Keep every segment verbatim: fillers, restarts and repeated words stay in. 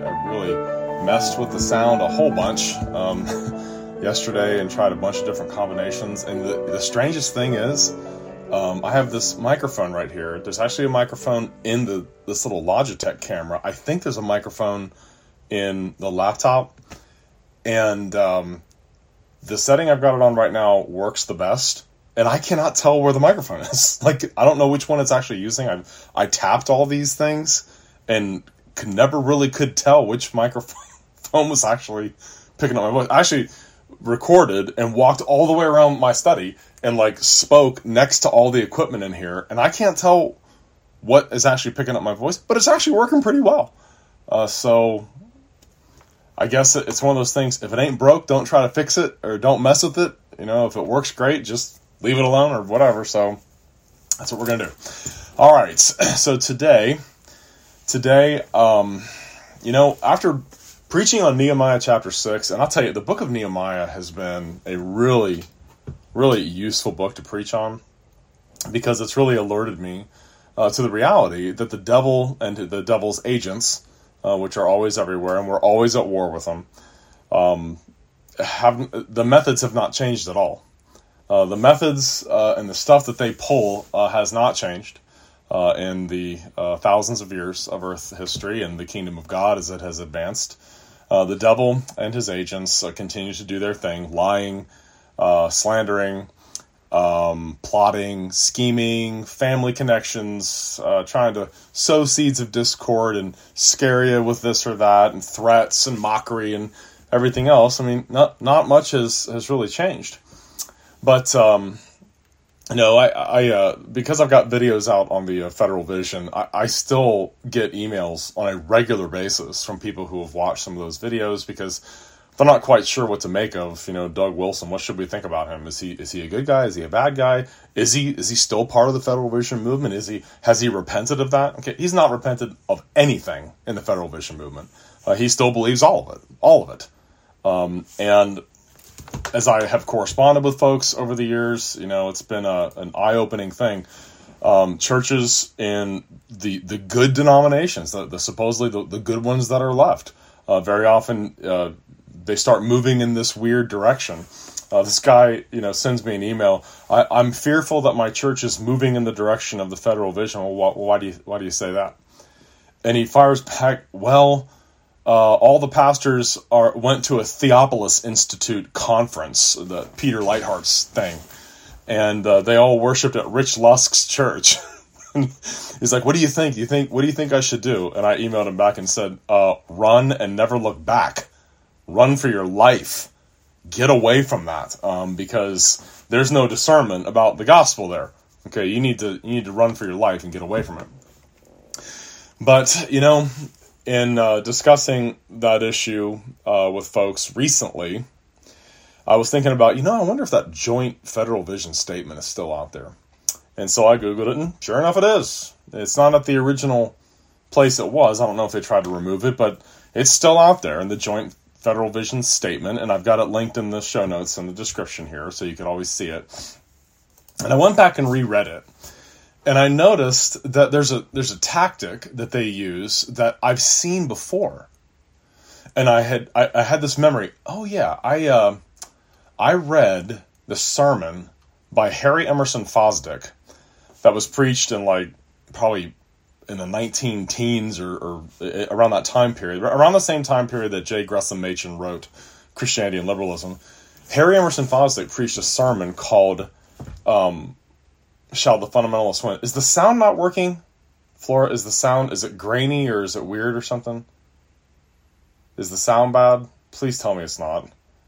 I really messed with the sound a whole bunch um, yesterday and tried a bunch of different combinations. And the, the strangest thing is, um, I have this microphone right here. There's actually a microphone in the this little Logitech camera. I think there's a microphone in the laptop. And um, the setting I've got it on right now works the best. And I cannot tell where the microphone is. Like, I don't know which one it's actually using. I I tapped all these things and could never really could tell which microphone was actually picking up my voice. I actually recorded and walked all the way around my study and, like, spoke next to all the equipment in here. And I can't tell what is actually picking up my voice, but it's actually working pretty well. Uh, so I guess it's one of those things. If it ain't broke, don't try to fix it or don't mess with it. You know, if it works great, just leave it alone or whatever. So that's what we're going to do. All right. So today, today, um, you know, after preaching on Nehemiah chapter six, and I'll tell you, the book of Nehemiah has been a really, really useful book to preach on because it's really alerted me uh, to the reality that the devil and the devil's agents, uh, which are always everywhere, and we're always at war with them, um, have the methods have not changed at all. Uh, the methods uh, and the stuff that they pull uh, has not changed uh, in the uh, thousands of years of Earth history and the kingdom of God as it has advanced. Uh, the devil and his agents uh, continue to do their thing, lying, uh, slandering, um, plotting, scheming, family connections, uh, trying to sow seeds of discord and scare you with this or that, and threats and mockery and everything else. I mean, not not much has, has really changed. But, um, no, I, I, uh, because I've got videos out on the uh, Federal Vision, I, I still get emails on a regular basis from people who have watched some of those videos because they're not quite sure what to make of, you know, Doug Wilson. What should we think about him? Is he, is he a good guy? Is he a bad guy? Is he, is he still part of the Federal Vision movement? Is he, has he repented of that? Okay. He's not repented of anything in the Federal Vision movement. Uh, he still believes all of it, all of it. Um, and as I have corresponded with folks over the years, you know, it's been a, an eye-opening thing. Um, churches in the the good denominations, the, the supposedly the, the good ones that are left, uh, very often uh, they start moving in this weird direction. Uh, this guy, you know, sends me an email. I, I'm fearful that my church is moving in the direction of the Federal Vision. Well, why, why do you why do you say that? And he fires back, well, Uh, all the pastors are went to a Theophilus Institute conference, the Peter Leithart's thing, and uh, they all worshipped at Rich Lusk's church. He's like, "What do you think? You think what do you think I should do?" And I emailed him back and said, uh, "Run and never look back. Run for your life. Get away from that, um, because there's no discernment about the gospel there. Okay, you need to you need to run for your life and get away from it." But you know. In uh, discussing that issue uh, with folks recently, I was thinking about, you know, I wonder if that joint Federal Vision statement is still out there. And so I Googled it, and sure enough it is. It's not at the original place it was. I don't know if they tried to remove it, but it's still out there in the joint Federal Vision statement, and I've got it linked in the show notes in the description here, so you can always see it. And I went back and reread it. And I noticed that there's a there's a tactic that they use that I've seen before, and I had I, I had this memory. Oh yeah, I uh, I read the sermon by Harry Emerson Fosdick that was preached in like probably in the nineteen teens or, or around that time period, around the same time period that J. Gresham Machen wrote Christianity and Liberalism. Harry Emerson Fosdick preached a sermon called. Um, Shall the Fundamentalists Win? Is the sound not working? Flora, is the sound, is it grainy or is it weird or something? Is the sound bad? Please tell me it's not.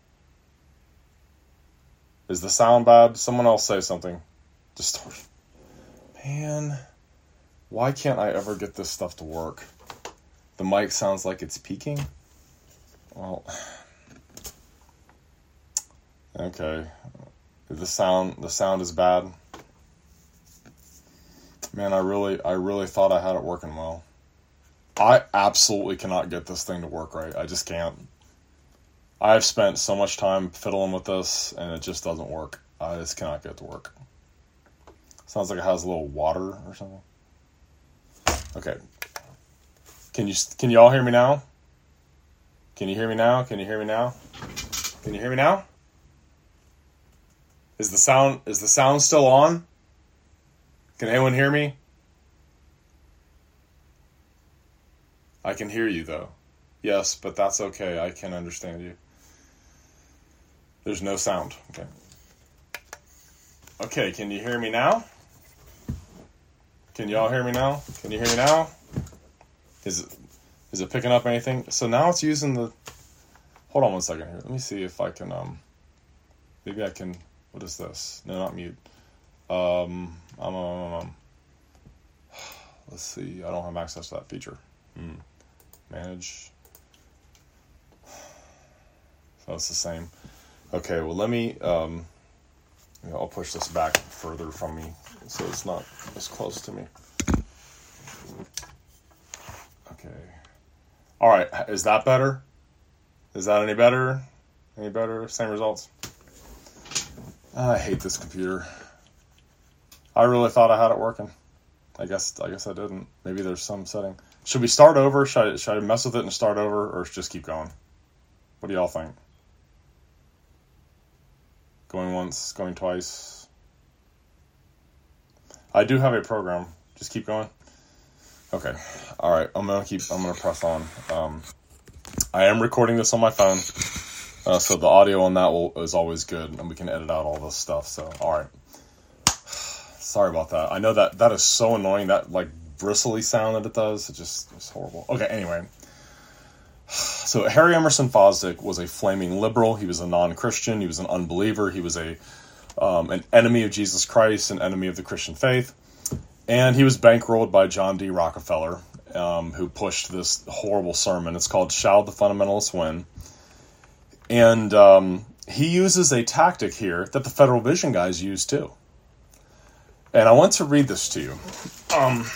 Is the sound bad? Someone else say something. Just, man, why can't I ever get this stuff to work? The mic sounds like it's peaking. Well, okay. The sound, the sound is bad. Man, I really, I really thought I had it working well. I absolutely cannot get this thing to work right. I just can't. I've spent so much time fiddling with this, and it just doesn't work. I just cannot get it to work. Sounds like it has a little water or something. Okay. Can you, can you all hear me now? Can you hear me now? Can you hear me now? Can you hear me now? Is the sound is the sound still on? Can anyone hear me? I can hear you though. Yes, but that's okay. I can understand you. There's no sound. Okay. Okay, can you hear me now? Can y'all hear me now? Can you hear me now? Is it is it picking up anything? So now it's using the hold on one second here. Let me see if I can um maybe I can what is this? No, not mute. Um um, um, um let's see. I don't have access to that feature. Hmm. Manage. So it's the same. Okay, well let me um you know, I'll push this back further from me so it's not as close to me. Okay. All right, is that better? Is that any better? Any better? Same results? I hate this computer. I really thought I had it working. I guess I guess I didn't. Maybe there's some setting. Should we start over? Should I, should I mess with it and start over, or just keep going? What do y'all think? Going once, going twice. I do have a program. Just keep going. Okay. All right. I'm gonna keep. I'm gonna press on. Um, I am recording this on my phone, uh, so the audio on that will, is always good, and we can edit out all this stuff. So, all right. Sorry about that. I know that that is so annoying. That like bristly sound that it does. It just it's horrible. Okay. Anyway. So Harry Emerson Fosdick was a flaming liberal. He was a non-Christian. He was an unbeliever. He was a um, an enemy of Jesus Christ, an enemy of the Christian faith. And he was bankrolled by John D. Rockefeller, um, who pushed this horrible sermon. It's called Shall the Fundamentalists Win? And um, he uses a tactic here that the Federal Vision guys use too. And I want to read this to you. Um...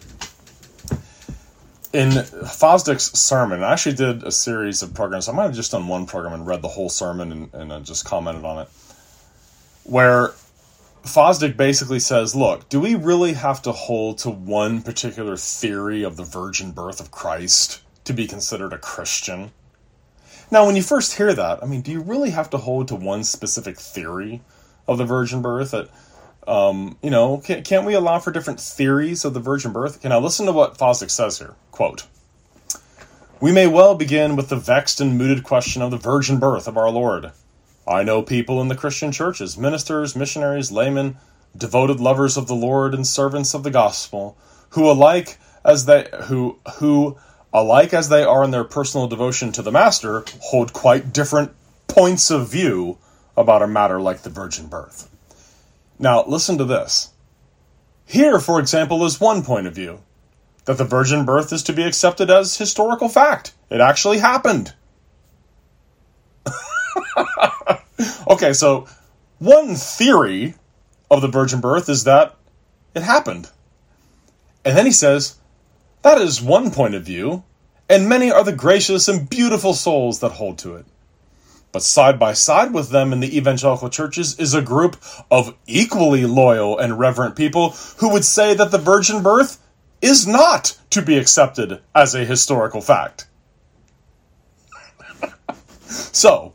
In Fosdick's sermon, I actually did a series of programs. I might have just done one program and read the whole sermon and, and uh, just commented on it. Where Fosdick basically says, look, do we really have to hold to one particular theory of the virgin birth of Christ to be considered a Christian? Now, when you first hear that, I mean, do you really have to hold to one specific theory of the virgin birth that... Um, you know, can, can't we allow for different theories of the virgin birth? Okay, now listen to what Fosdick says here. Quote, we may well begin with the vexed and mooted question of the virgin birth of our Lord. I know people in the Christian churches, ministers, missionaries, laymen, devoted lovers of the Lord and servants of the gospel, who alike as they who who alike as they are in their personal devotion to the Master, hold quite different points of view about a matter like the virgin birth. Now, listen to this. Here, for example, is one point of view, that the virgin birth is to be accepted as historical fact. It actually happened. Okay, so one theory of the virgin birth is that it happened. And then he says, that is one point of view, and many are the gracious and beautiful souls that hold to it. But side by side with them in the evangelical churches is a group of equally loyal and reverent people who would say that the virgin birth is not to be accepted as a historical fact. So,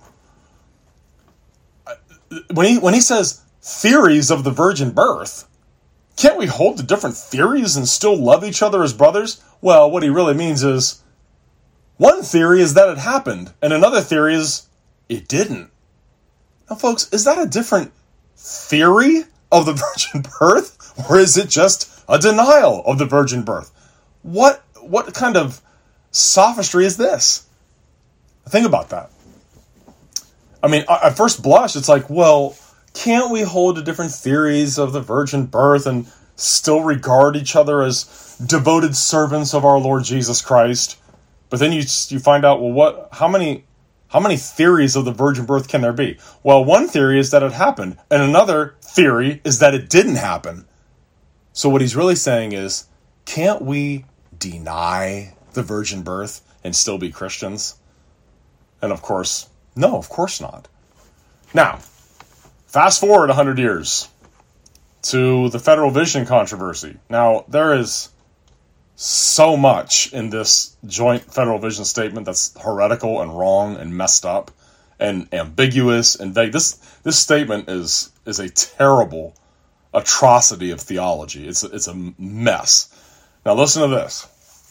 when he when he says theories of the virgin birth, can't we hold to different theories and still love each other as brothers? Well, what he really means is, one theory is that it happened, and another theory is it didn't. Now, folks, is that a different theory of the virgin birth? Or is it just a denial of the virgin birth? What what kind of sophistry is this? Think about that. I mean, at first blush, it's like, well, can't we hold to different theories of the virgin birth and still regard each other as devoted servants of our Lord Jesus Christ? But then you you find out, well, what? How many... How many theories of the virgin birth can there be? Well, one theory is that it happened, and another theory is that it didn't happen. So what he's really saying is, can't we deny the virgin birth and still be Christians? And of course, no, of course not. Now, fast forward one hundred years to the Federal Vision controversy. Now, there is so much in this joint federal vision statement that's heretical and wrong and messed up and ambiguous and vague. This this statement is is a terrible atrocity of theology. It's a, it's a mess. Now listen to this.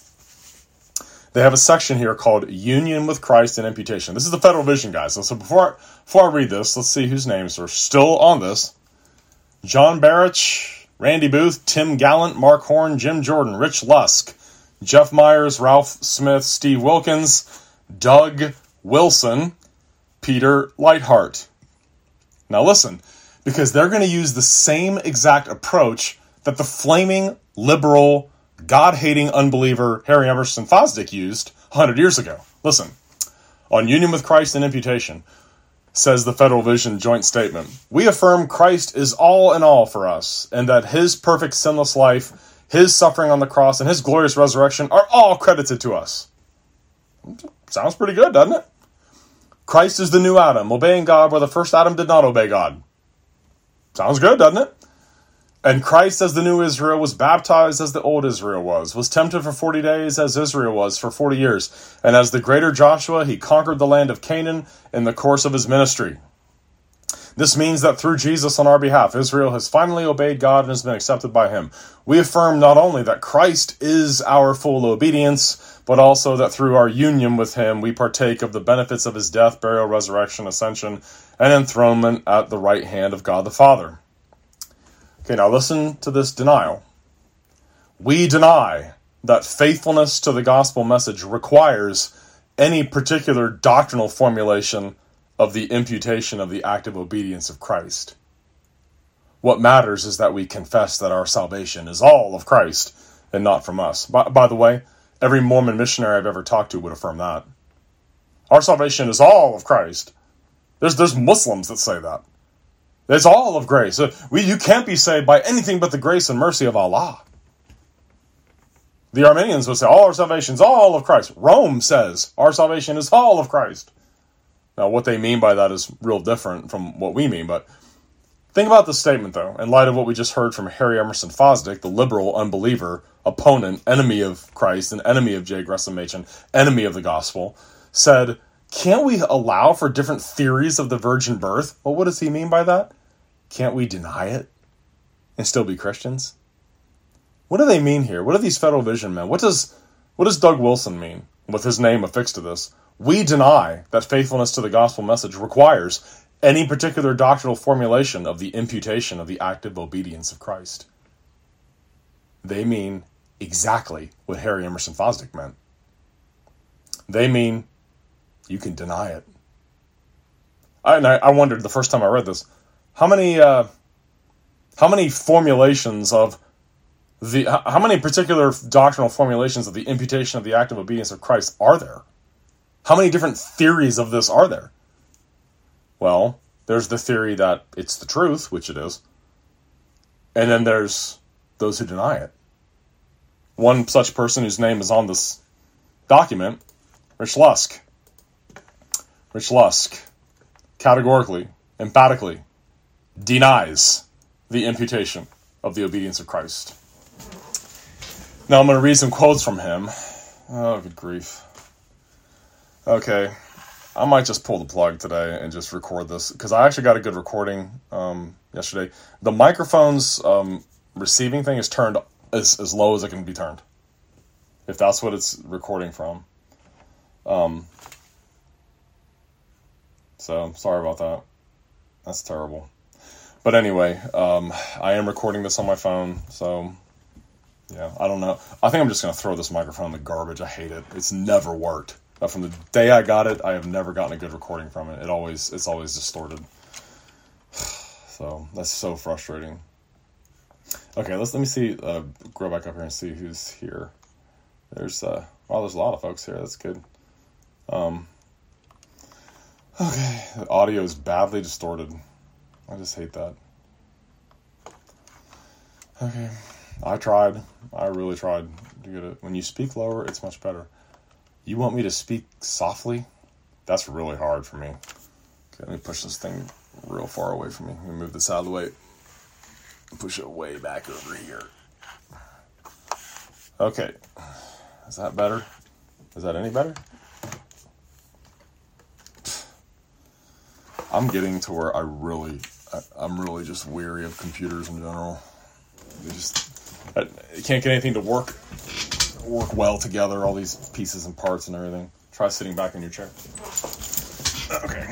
They have a section here called Union with Christ and Imputation. This is the Federal Vision, guys. So, so before, before I read this, let's see whose names are still on this. John Barrich, Randy Booth, Tim Gallant, Mark Horn, Jim Jordan, Rich Lusk, Jeff Myers, Ralph Smith, Steve Wilkins, Doug Wilson, Peter Lightheart. Now listen, because they're going to use the same exact approach that the flaming liberal God-hating unbeliever Harry Emerson Fosdick used one hundred years ago. Listen, on Union with Christ and Imputation, says the Federal Vision joint statement, we affirm Christ is all in all for us, and that his perfect sinless life, his suffering on the cross, and his glorious resurrection are all credited to us. Sounds pretty good, doesn't it? Christ is the new Adam, obeying God where the first Adam did not obey God. Sounds good, doesn't it? And Christ, as the new Israel, was baptized as the old Israel was, was tempted for forty days as Israel was for forty years. And as the greater Joshua, he conquered the land of Canaan in the course of his ministry. This means that through Jesus on our behalf, Israel has finally obeyed God and has been accepted by him. We affirm not only that Christ is our full obedience, but also that through our union with him, we partake of the benefits of his death, burial, resurrection, ascension, and enthronement at the right hand of God the Father. Okay, now listen to this denial. We deny that faithfulness to the gospel message requires any particular doctrinal formulation of the imputation of the active obedience of Christ. What matters is that we confess that our salvation is all of Christ and not from us. By, by the way, every Mormon missionary I've ever talked to would affirm that. Our salvation is all of Christ. There's, there's Muslims that say that. It's all of grace. We, you can't be saved by anything but the grace and mercy of Allah. The Armenians would say, all our salvation is all of Christ. Rome says, our salvation is all of Christ. Now, what they mean by that is real different from what we mean, but think about the statement, though, in light of what we just heard from Harry Emerson Fosdick, the liberal unbeliever, opponent, enemy of Christ, and enemy of J. Gresham Machen, enemy of the gospel, said, can't we allow for different theories of the virgin birth? Well, what does he mean by that? Can't we deny it and still be Christians? What do they mean here? What do these Federal Vision men? What does what does Doug Wilson mean with his name affixed to this? We deny that faithfulness to the gospel message requires any particular doctrinal formulation of the imputation of the active obedience of Christ. They mean exactly what Harry Emerson Fosdick meant. They mean you can deny it. I, and I, I wondered the first time I read this, how many, uh, how many formulations of the, how many particular doctrinal formulations of the imputation of the active obedience of Christ are there? How many different theories of this are there? Well, there's the theory that it's the truth, which it is. And then there's those who deny it. One such person whose name is on this document, Rich Lusk. Rich Lusk categorically, emphatically denies the imputation of the obedience of Christ. Now I'm going to read some quotes from him. Oh, good grief. Okay, I might just pull the plug today and just record this, because I actually got a good recording um, yesterday. The microphone's um, receiving thing is turned as, as low as it can be turned, if that's what it's recording from. Um, so, sorry about that. That's terrible. But anyway, um, I am recording this on my phone, so, yeah, I don't know. I think I'm just going to throw this microphone in the garbage. I hate it. It's never worked. Uh, from the day I got it, I have never gotten a good recording from it. It always, it's always distorted. So, that's so frustrating. Okay, let's, let me see, uh, go back up here and see who's here. There's, uh, oh, there's a lot of folks here. That's good. Um, okay, the audio is badly distorted. I just hate that. Okay, I tried. I really tried to get it. When you speak lower, it's much better. You want me to speak softly? That's really hard for me. Okay, let me push this thing real far away from me. Let me move this out of the way. Push it way back over here. Okay. Is that better? Is that any better? I'm getting to where I really, I, I'm really just weary of computers in general. They just, I, you can't get anything to work, work well together, all these pieces and parts and everything. Try sitting back in your chair. Okay.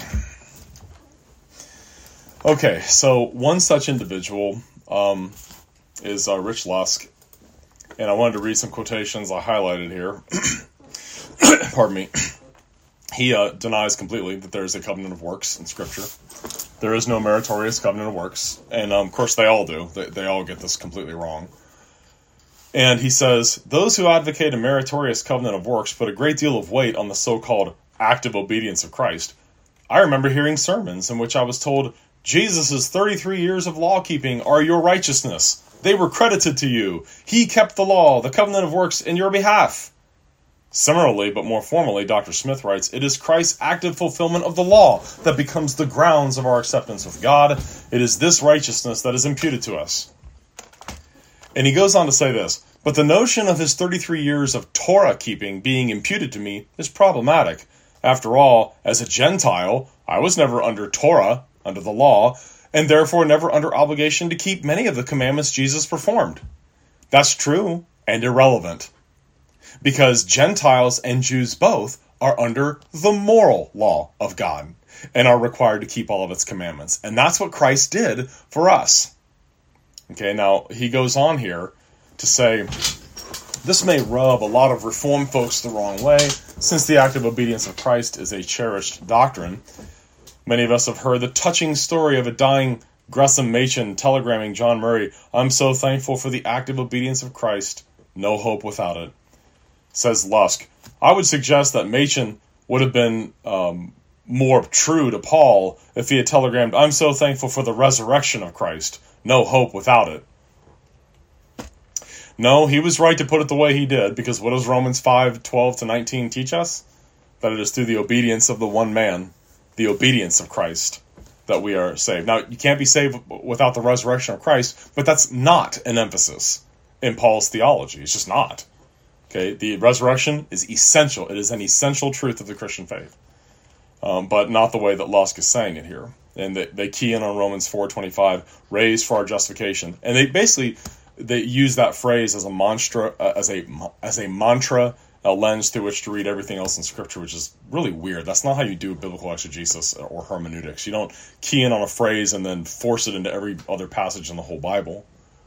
Okay, so one such individual um, is uh, Rich Lusk, and I wanted to read some quotations I highlighted here. Pardon me. He uh, denies completely that there is a covenant of works in Scripture. There is no meritorious covenant of works, and um, of course they all do. They, they all get this completely wrong. And he says, those who advocate a meritorious covenant of works put a great deal of weight on the so-called active obedience of Christ. I remember hearing sermons in which I was told, Jesus' thirty-three years of law-keeping are your righteousness. They were credited to you. He kept the law, the covenant of works, in your behalf. Similarly, but more formally, Doctor Smith writes, it is Christ's active fulfillment of the law that becomes the grounds of our acceptance with God. It is this righteousness that is imputed to us. And he goes on to say this, but the notion of his thirty-three years of Torah keeping being imputed to me is problematic. After all, as a Gentile, I was never under Torah, under the law, and therefore never under obligation to keep many of the commandments Jesus performed. That's true and irrelevant, because Gentiles and Jews both are under the moral law of God and are required to keep all of its commandments. And that's what Christ did for us. Okay, now he goes on here to say, this may rub a lot of Reformed folks the wrong way, since the active obedience of Christ is a cherished doctrine. Many of us have heard the touching story of a dying Gresham Machen telegramming John Murray, I'm so thankful for the active obedience of Christ, no hope without it. Says Lusk, I would suggest that Machen would have been um, more true to Paul if he had telegrammed, I'm so thankful for the resurrection of Christ, no hope without it. No, he was right to put it the way he did, because what does Romans five, twelve to nineteen teach us? That it is through the obedience of the one man, the obedience of Christ, that we are saved. Now, you can't be saved without the resurrection of Christ, but that's not an emphasis in Paul's theology. It's just not. Okay, the resurrection is essential. It is an essential truth of the Christian faith, um, but not the way that Lusk is saying it here. And they, they key in on Romans four twenty-five, raised for our justification. And they basically, they use that phrase as a mantra, uh, as a as a mantra, a lens through which to read everything else in Scripture, which is really weird. That's not how you do biblical exegesis or hermeneutics. You don't key in on a phrase and then force it into every other passage in the whole Bible.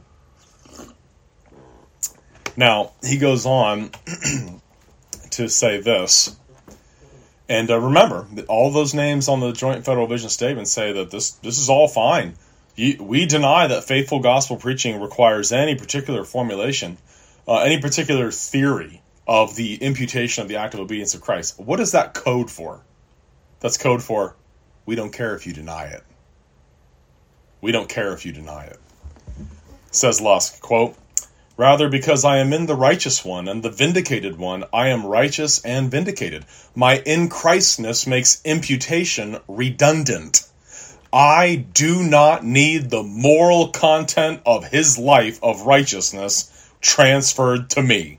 Now, he goes on to say this. And uh, remember, all those names on the Joint Federal Vision Statement say that this, this is all fine. You, we deny that faithful gospel preaching requires any particular formulation, uh, any particular theory of the imputation of the active obedience of Christ. What is that code for? That's code for, we don't care if you deny it. We don't care if you deny it. Says Lusk, quote, rather, because I am in the righteous one and the vindicated one, I am righteous and vindicated. My in Christness makes imputation redundant. I do not need the moral content of his life of righteousness transferred to me.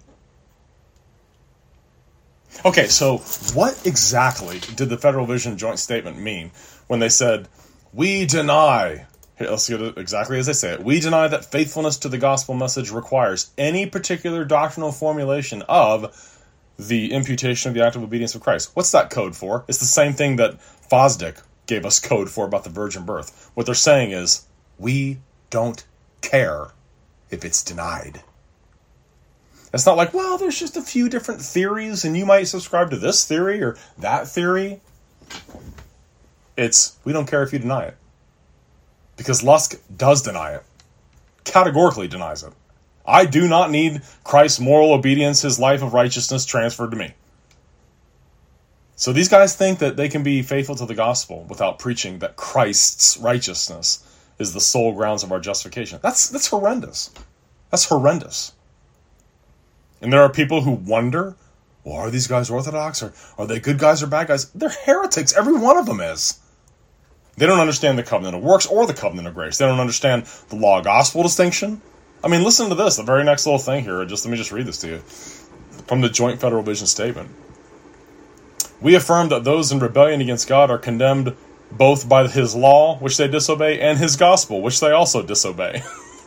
Okay, so what exactly did the Federal Vision Joint Statement mean when they said, we deny... Here, let's get it exactly as they say it. We deny that faithfulness to the gospel message requires any particular doctrinal formulation of the imputation of the active obedience of Christ. What's that code for? It's the same thing that Fosdick gave us code for about the virgin birth. What they're saying is, we don't care if it's denied. It's not like, well, there's just a few different theories and you might subscribe to this theory or that theory. It's, we don't care if you deny it. Because Lusk does deny it. Categorically denies it. I do not need Christ's moral obedience, his life of righteousness transferred to me. So these guys think that they can be faithful to the gospel without preaching that Christ's righteousness is the sole grounds of our justification. That's that's horrendous. That's horrendous. And there are people who wonder, well, are these guys Orthodox? Or are they good guys or bad guys? They're heretics. Every one of them is. They don't understand the covenant of works or the covenant of grace. They don't understand the law-gospel distinction. I mean, listen to this, the very next little thing here. Just let me just read this to you from the Joint Federal Vision Statement. We affirm that those in rebellion against God are condemned both by his law, which they disobey, and his gospel, which they also disobey.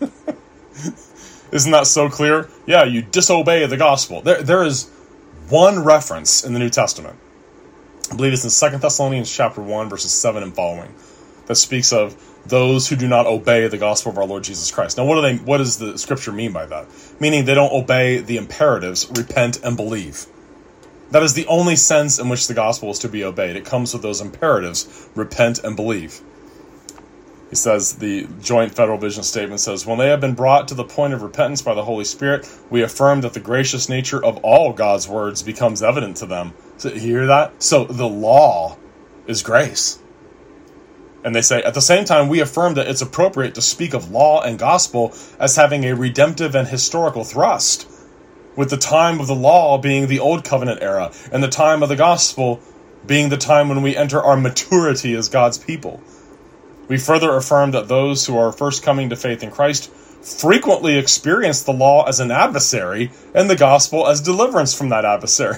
Isn't that so clear? Yeah, you disobey the gospel. There, there is one reference in the New Testament. I believe it's in Second Thessalonians chapter one, verses seven and following, that speaks of those who do not obey the gospel of our Lord Jesus Christ. Now, what do they? What does the scripture mean by that? Meaning they don't obey the imperatives, repent and believe. That is the only sense in which the gospel is to be obeyed. It comes with those imperatives, repent and believe. He says, the Joint Federal Vision Statement says, when they have been brought to the point of repentance by the Holy Spirit, we affirm that the gracious nature of all God's words becomes evident to them. So, you hear that? So the law is grace. And they say, at the same time, we affirm that it's appropriate to speak of law and gospel as having a redemptive and historical thrust, with the time of the law being the Old Covenant era, and the time of the gospel being the time when we enter our maturity as God's people. We further affirm that those who are first coming to faith in Christ frequently experience the law as an adversary and the gospel as deliverance from that adversary.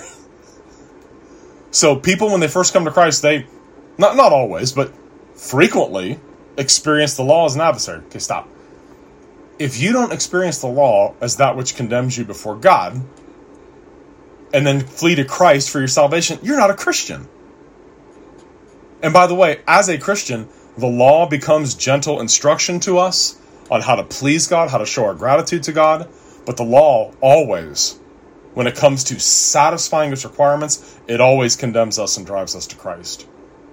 So people, when they first come to Christ, they, not, not always, but frequently experience the law as an adversary. Okay, stop. If you don't experience the law as that which condemns you before God, and then flee to Christ for your salvation, you're not a Christian. And by the way, as a Christian, the law becomes gentle instruction to us on how to please God, how to show our gratitude to God. But the law always, when it comes to satisfying its requirements, it always condemns us and drives us to Christ.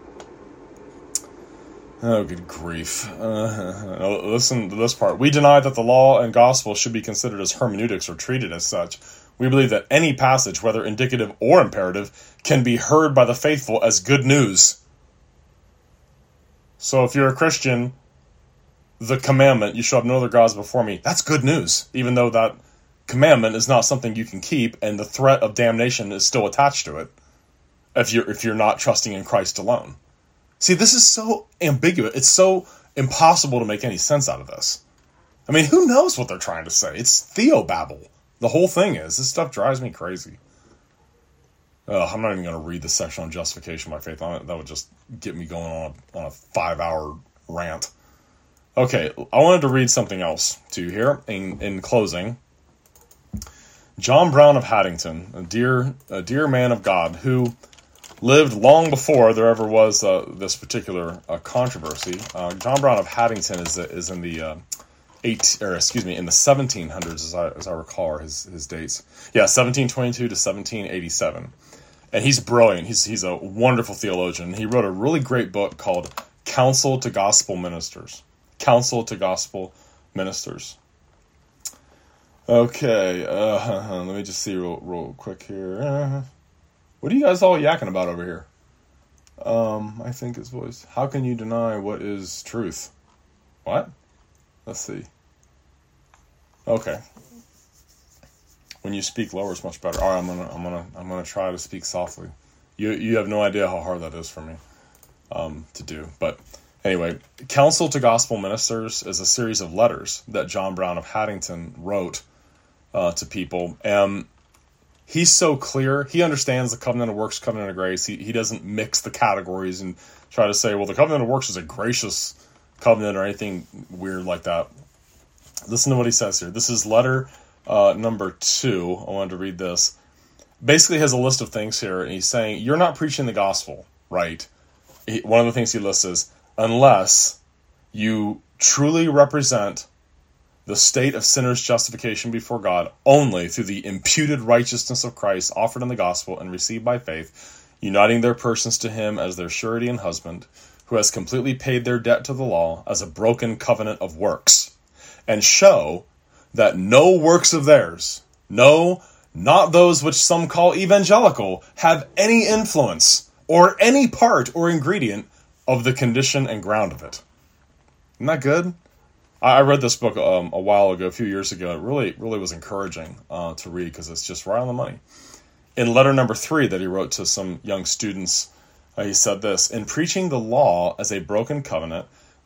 Oh, good grief. Uh, listen to this part. We deny that the law and gospel should be considered as hermeneutics or treated as such. We believe that any passage, whether indicative or imperative, can be heard by the faithful as good news. So if you're a Christian, the commandment, you shall have no other gods before me, that's good news, even though that commandment is not something you can keep and the threat of damnation is still attached to it if you're, if you're not trusting in Christ alone. See, this is so ambiguous. It's so impossible to make any sense out of this. I mean, who knows what they're trying to say? It's theobabble. The whole thing is. This stuff drives me crazy. Ugh, I'm not even going to read the section on justification by faith. That would just get me going on a, on a five-hour rant. Okay, I wanted to read something else to you here in, in closing. John Brown of Haddington, a dear, a dear man of God, who lived long before there ever was uh, this particular uh, controversy. Uh, John Brown of Haddington is is in the uh, eight, or excuse me, in the seventeen hundreds, as I as I recall his his dates. Yeah, seventeen twenty-two to seventeen eighty-seven, and he's brilliant. He's he's a wonderful theologian. He wrote a really great book called Counsel to Gospel Ministers. Counsel to Gospel Ministers. Okay, uh, let me just see real real quick here. Uh, What are you guys all yakking about over here? Um, I think his voice. How can you deny what is truth? What? Let's see. Okay. When you speak lower, it's much better. All right, I'm gonna, I'm gonna, I'm gonna try to speak softly. You, you have no idea how hard that is for me, um, to do. But anyway, Counsel to Gospel Ministers is a series of letters that John Brown of Haddington wrote uh, to people, and he's so clear. He understands the covenant of works, covenant of grace. He he doesn't mix the categories and try to say, well, the covenant of works is a gracious covenant or anything weird like that. Listen to what he says here. This is letter uh, number two. I wanted to read this. Basically, he has a list of things here, and he's saying, you're not preaching the gospel, right? He, one of the things he lists is, unless you truly represent the state of sinners' justification before God only through the imputed righteousness of Christ offered in the gospel and received by faith, uniting their persons to him as their surety and husband, who has completely paid their debt to the law as a broken covenant of works, and show that no works of theirs, no, not those which some call evangelical, have any influence or any part or ingredient of the condition and ground of it. Isn't that good? I read this book um, a while ago, a few years ago. It really, really was encouraging uh, to read because it's just right on the money. In letter number three that he wrote to some young students, uh, he said this: in preaching the law as a broken covenant,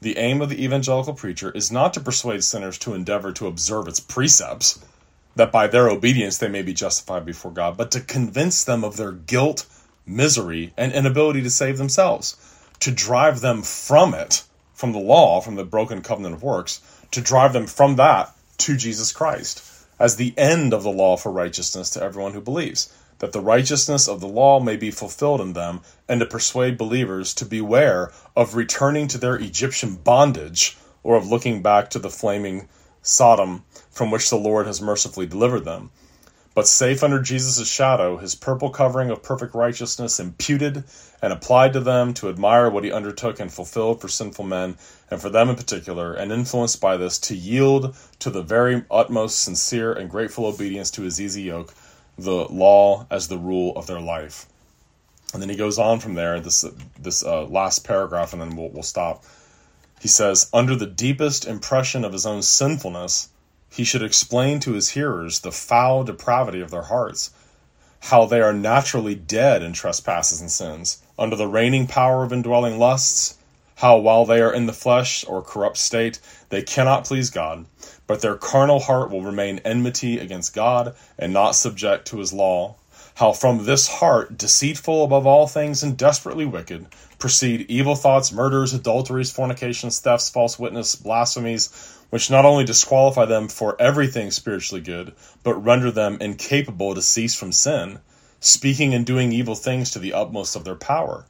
The aim of the evangelical preacher is not to persuade sinners to endeavor to observe its precepts, that by their obedience they may be justified before God, but to convince them of their guilt, misery, and inability to save themselves, to drive them from it, from the law, from the broken covenant of works, to drive them from that to Jesus Christ, as the end of the law for righteousness to everyone who believes, that the righteousness of the law may be fulfilled in them, and to persuade believers to beware of returning to their Egyptian bondage, or of looking back to the flaming Sodom from which the Lord has mercifully delivered them. But safe under Jesus' shadow, his purple covering of perfect righteousness imputed and applied to them, to admire what he undertook and fulfilled for sinful men, and for them in particular, and influenced by this, to yield to the very utmost sincere and grateful obedience to his easy yoke, the law as the rule of their life. And then he goes on from there, this this uh, last paragraph, and then we'll, we'll stop. He says, under the deepest impression of his own sinfulness, he should explain to his hearers the foul depravity of their hearts, how they are naturally dead in trespasses and sins, under the reigning power of indwelling lusts, how while they are in the flesh or corrupt state, they cannot please God, but their carnal heart will remain enmity against God and not subject to his law, how from this heart, deceitful above all things and desperately wicked, proceed evil thoughts, murders, adulteries, fornications, thefts, false witness, blasphemies, which not only disqualify them for everything spiritually good, but render them incapable to cease from sin, speaking and doing evil things to the utmost of their power.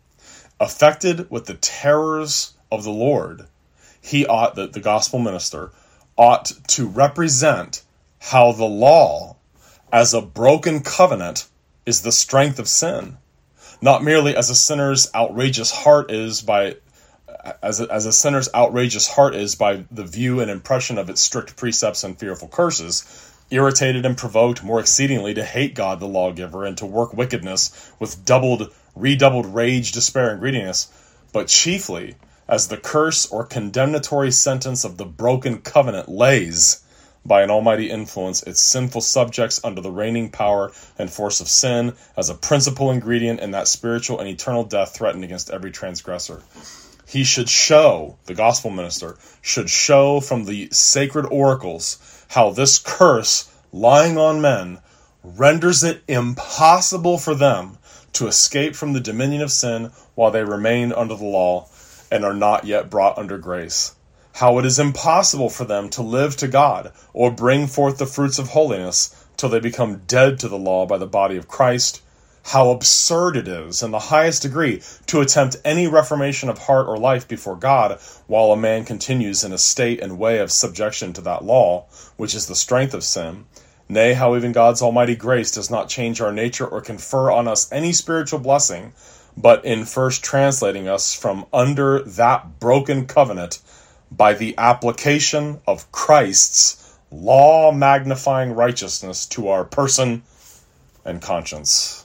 Affected with the terrors of the Lord, he ought, the, the gospel minister, ought to represent how the law, as a broken covenant, is the strength of sin, not merely as a sinner's outrageous heart is by As a, as a sinner's outrageous heart is by the view and impression of its strict precepts and fearful curses, irritated and provoked more exceedingly to hate God the lawgiver and to work wickedness with doubled, redoubled rage, despair, and greediness, but chiefly as the curse or condemnatory sentence of the broken covenant lays, by an almighty influence, its sinful subjects under the reigning power and force of sin, as a principal ingredient in that spiritual and eternal death threatened against every transgressor. He should show, the gospel minister, should show from the sacred oracles how this curse lying on men renders it impossible for them to escape from the dominion of sin while they remain under the law and are not yet brought under grace. How it is impossible for them to live to God or bring forth the fruits of holiness till they become dead to the law by the body of Christ. How absurd it is, in the highest degree, to attempt any reformation of heart or life before God while a man continues in a state and way of subjection to that law, which is the strength of sin. Nay, how even God's almighty grace does not change our nature or confer on us any spiritual blessing, but in first translating us from under that broken covenant by the application of Christ's law-magnifying righteousness to our person and conscience.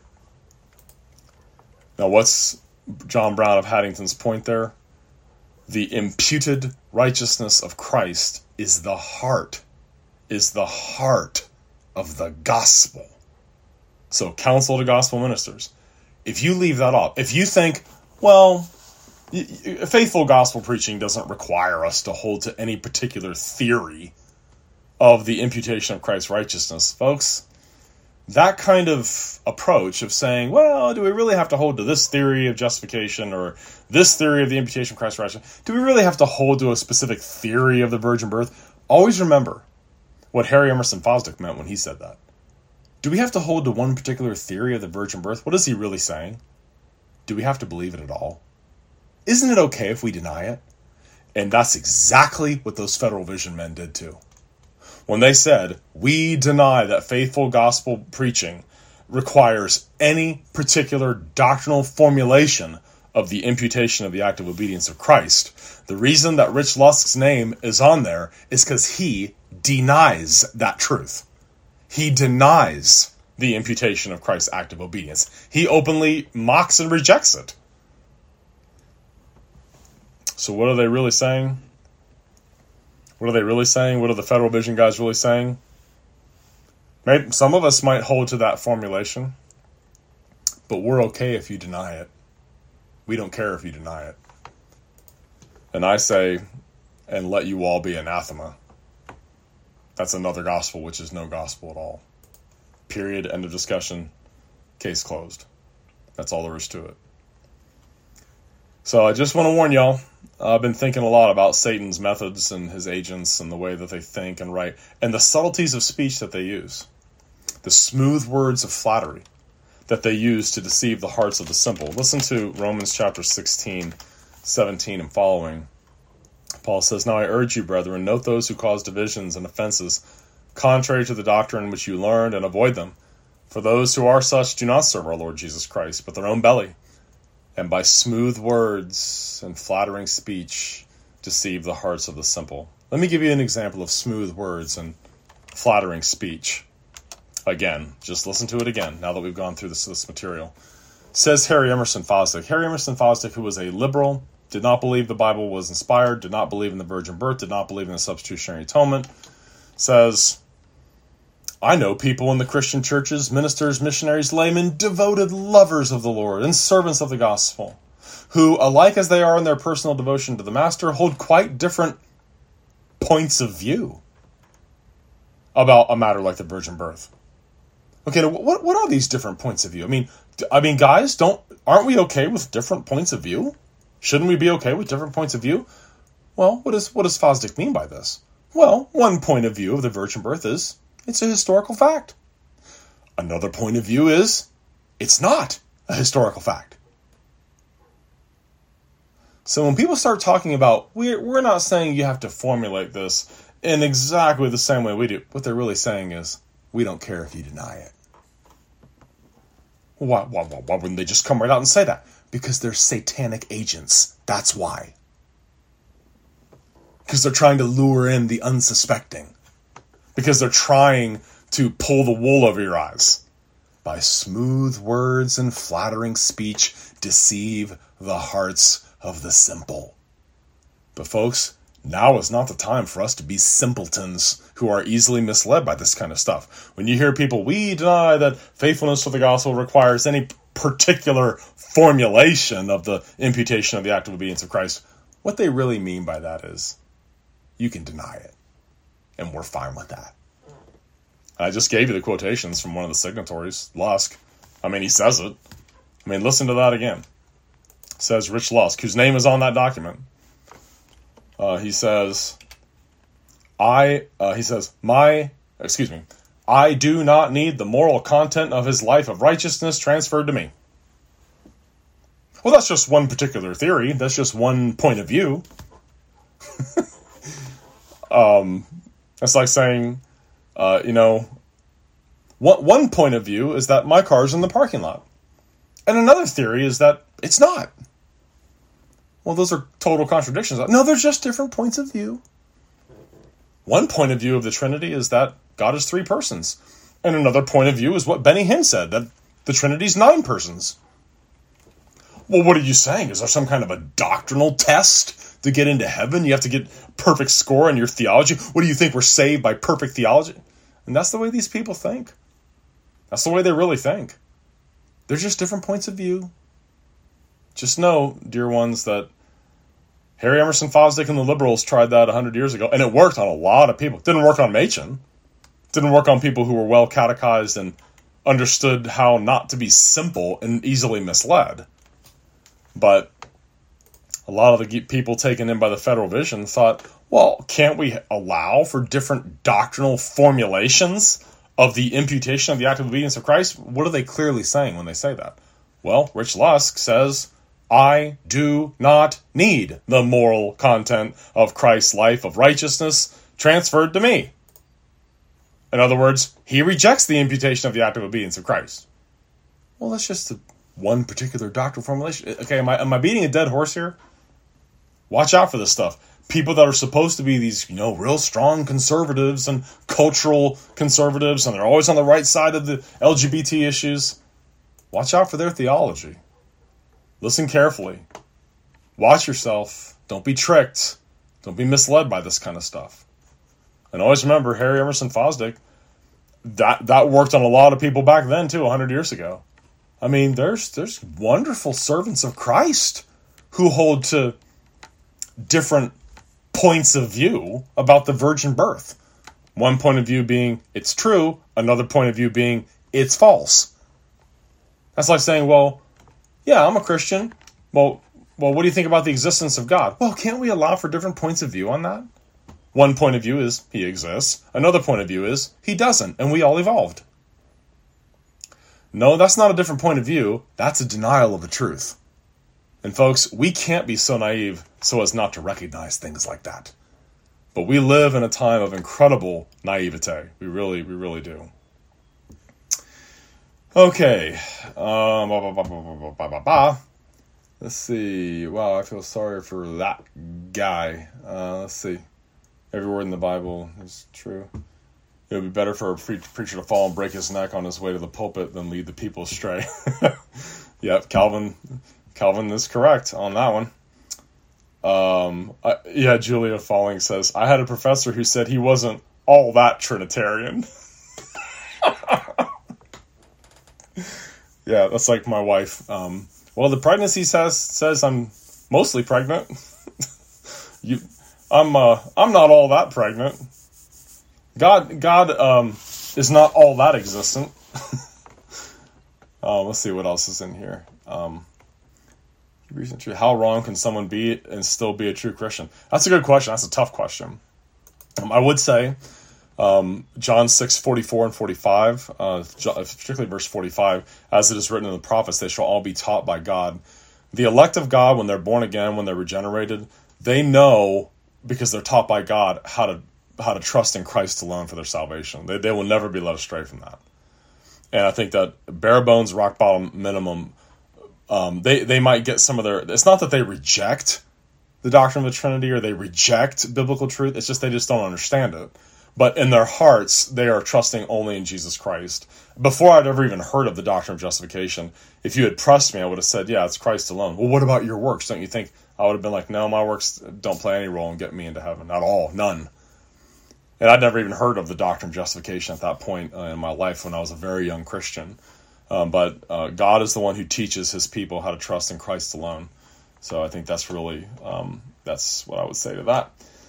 Now, what's John Brown of Haddington's point there? The imputed righteousness of Christ is the heart, is the heart of the gospel. So, counsel to gospel ministers, if you leave that off, if you think, well, faithful gospel preaching doesn't require us to hold to any particular theory of the imputation of Christ's righteousness, folks, that kind of approach of saying, well, do we really have to hold to this theory of justification or this theory of the imputation of Christ's righteousness? Do we really have to hold to a specific theory of the virgin birth? Always remember what Harry Emerson Fosdick meant when he said that. Do we have to hold to one particular theory of the virgin birth? What is he really saying? Do we have to believe it at all? Isn't it okay if we deny it? And that's exactly what those Federal Vision men did too. When they said, we deny that faithful gospel preaching requires any particular doctrinal formulation of the imputation of the act of obedience of Christ, the reason that Rich Lusk's name is on there is because he denies that truth. He denies the imputation of Christ's act of obedience. He openly mocks and rejects it. So what are they really saying? What are they really saying? What are the Federal Vision guys really saying? Maybe some of us might hold to that formulation, but we're okay if you deny it. We don't care if you deny it. And I say, and let you all be anathema. That's another gospel, which is no gospel at all. Period. End of discussion. Case closed. That's all there is to it. So I just want to warn y'all, I've been thinking a lot about Satan's methods and his agents and the way that they think and write, and the subtleties of speech that they use. The smooth words of flattery that they use to deceive the hearts of the simple. Listen to Romans chapter sixteen, seventeen and following. Paul says, "Now I urge you, brethren, note those who cause divisions and offenses, contrary to the doctrine which you learned, and avoid them. For those who are such do not serve our Lord Jesus Christ, but their own belly, and by smooth words and flattering speech deceive the hearts of the simple." Let me give you an example of smooth words and flattering speech. Again, just listen to it again, now that we've gone through this, this material. Says Harry Emerson Fosdick. Harry Emerson Fosdick, who was a liberal, did not believe the Bible was inspired, did not believe in the virgin birth, did not believe in the substitutionary atonement, says, "I know people in the Christian churches, ministers, missionaries, laymen, devoted lovers of the Lord and servants of the gospel, who, alike as they are in their personal devotion to the Master, hold quite different points of view about a matter like the virgin birth." Okay, what what are these different points of view? I mean, I mean, guys, don't aren't we okay with different points of view? Shouldn't we be okay with different points of view? Well, what does what does Fosdick mean by this? Well, one point of view of the virgin birth is it's a historical fact. Another point of view is it's not a historical fact. So when people start talking about, we're, we're not saying you have to formulate this in exactly the same way we do. What they're really saying is, we don't care if you deny it. Why, why, why, why wouldn't they just come right out and say that? Because they're satanic agents. That's why. Because they're trying to lure in the unsuspecting. Because they're trying to pull the wool over your eyes. By smooth words and flattering speech, deceive the hearts of the simple. But folks, now is not the time for us to be simpletons who are easily misled by this kind of stuff. When you hear people, we deny that faithfulness to the gospel requires any particular formulation of the imputation of the act of obedience of Christ, what they really mean by that is, you can deny it. And we're fine with that. I just gave you the quotations from one of the signatories, Lusk. I mean, he says it. I mean, listen to that again. It says Rich Lusk, whose name is on that document. Uh, he says, I, uh, he says, my, excuse me, I do not need the moral content of his life of righteousness transferred to me. Well, that's just one particular theory. That's just one point of view. um, that's like saying, uh, you know, one, one point of view is that my car's in the parking lot. And another theory is that it's not. Well, those are total contradictions. No, they're just different points of view. One point of view of the Trinity is that God is three persons. And another point of view is what Benny Hinn said, that the Trinity's nine persons. Well, what are you saying? Is there some kind of a doctrinal test to get into heaven? You have to get perfect score in your theology? What do you think, we're saved by perfect theology? And that's the way these people think. That's the way they really think. They're just different points of view. Just know, dear ones, that Harry Emerson Fosdick and the liberals tried that one hundred years ago, and it worked on a lot of people. It didn't work on Machen. It didn't work on people who were well catechized and understood how not to be simple and easily misled. But a lot of the people taken in by the Federal Vision thought, well, can't we allow for different doctrinal formulations of the imputation of the act of obedience of Christ? What are they clearly saying when they say that? Well, Rich Lusk says, I do not need the moral content of Christ's life of righteousness transferred to me. In other words, he rejects the imputation of the act of obedience of Christ. Well, that's just a, one particular doctrinal formulation. Okay, am I, am I beating a dead horse here? Watch out for this stuff. People that are supposed to be these, you know, real strong conservatives and cultural conservatives, and they're always on the right side of the L G B T issues. Watch out for their theology. Listen carefully. Watch yourself. Don't be tricked. Don't be misled by this kind of stuff. And always remember, Harry Emerson Fosdick, that, that worked on a lot of people back then, too, one hundred years ago. I mean, there's there's wonderful servants of Christ who hold to different points of view about the virgin birth. One point of view being it's true, another point of view being it's false. That's like saying, well, yeah, I'm a Christian. Well, well, what do you think about the existence of God? Well, can't we allow for different points of view on that? One point of view is he exists. Another point of view is he doesn't, and we all evolved. No, that's not a different point of view. That's a denial of the truth. And folks, we can't be so naive so as not to recognize things like that. But we live in a time of incredible naivete. We really, we really do. Okay. Um, bah, bah, bah, bah, bah, bah, bah. Let's see. Wow, I feel sorry for that guy. Uh, let's see. Every word in the Bible is true. It would be better for a pre- preacher to fall and break his neck on his way to the pulpit than lead the people astray. Yep, Calvin. Calvin is correct on that one. Um, I, yeah, Julia Falling says, I had a professor who said he wasn't all that Trinitarian. Yeah, that's like my wife. Um, well, the pregnancy says says I'm mostly pregnant. you, I'm uh, I'm not all that pregnant. God, God um, is not all that existent. uh, let's see what else is in here. Um, How wrong can someone be and still be a true Christian? That's a good question. That's a tough question. Um, I would say um, John six forty-four and forty-five, uh, particularly verse forty-five, as it is written in the prophets, they shall all be taught by God. The elect of God, when they're born again, when they're regenerated, they know, because they're taught by God, how to how to trust in Christ alone for their salvation. They, they will never be led astray from that. And I think that bare bones, rock bottom minimum, Um, they, they might get some of their... It's not that they reject the doctrine of the Trinity or they reject biblical truth. It's just they just don't understand it. But in their hearts, they are trusting only in Jesus Christ. Before I'd ever even heard of the doctrine of justification, if you had pressed me, I would have said, yeah, it's Christ alone. Well, what about your works? Don't you think I would have been like, no, my works don't play any role in getting me into heaven at all. None. And I'd never even heard of the doctrine of justification at that point uh, in my life when I was a very young Christian. Um, but uh, God is the one who teaches his people how to trust in Christ alone. So I think that's really, um, that's what I would say to that.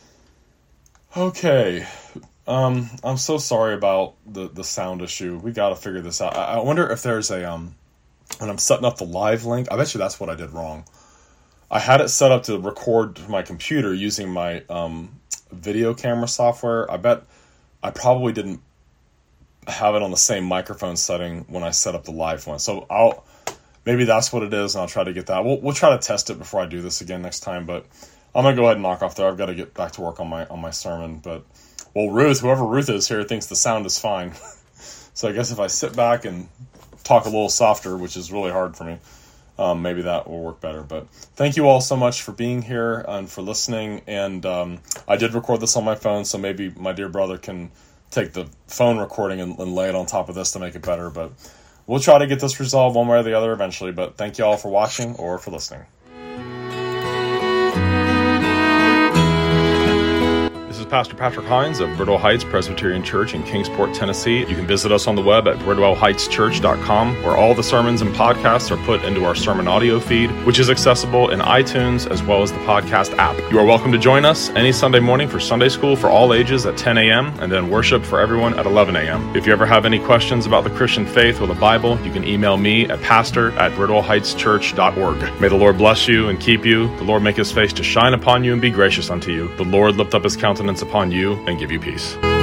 Okay. Um, I'm so sorry about the, the sound issue. We got to figure this out. I, I wonder if there's a, um, when I'm setting up the live link, I bet you that's what I did wrong. I had it set up to record to my computer using my um, video camera software. I bet I probably didn't have it on the same microphone setting when I set up the live one. So I'll, maybe that's what it is, and I'll try to get that. We'll we'll try to test it before I do this again next time, but I'm going to go ahead and knock off there. I've got to get back to work on my on my sermon. But, well, Ruth, whoever Ruth is here, thinks the sound is fine. So I guess if I sit back and talk a little softer, which is really hard for me, um, maybe that will work better. But thank you all so much for being here and for listening. And um, I did record this on my phone, so maybe my dear brother can take the phone recording and, and lay it on top of this to make it better. But we'll try to get this resolved one way or the other eventually. But thank you all for watching or for listening. This is Pastor Patrick Hines of Bridwell Heights Presbyterian Church in Kingsport, Tennessee. You can visit us on the web at bridwell heights church dot com, where all the sermons and podcasts are put into our sermon audio feed, which is accessible in iTunes as well as the podcast app. You are welcome to join us any Sunday morning for Sunday school for all ages at ten a.m. and then worship for everyone at eleven a.m. If you ever have any questions about the Christian faith or the Bible, you can email me at pastor at bridwell heights church dot org. May the Lord bless you and keep you. The Lord make his face to shine upon you and be gracious unto you. The Lord lift up his countenance upon you and give you peace.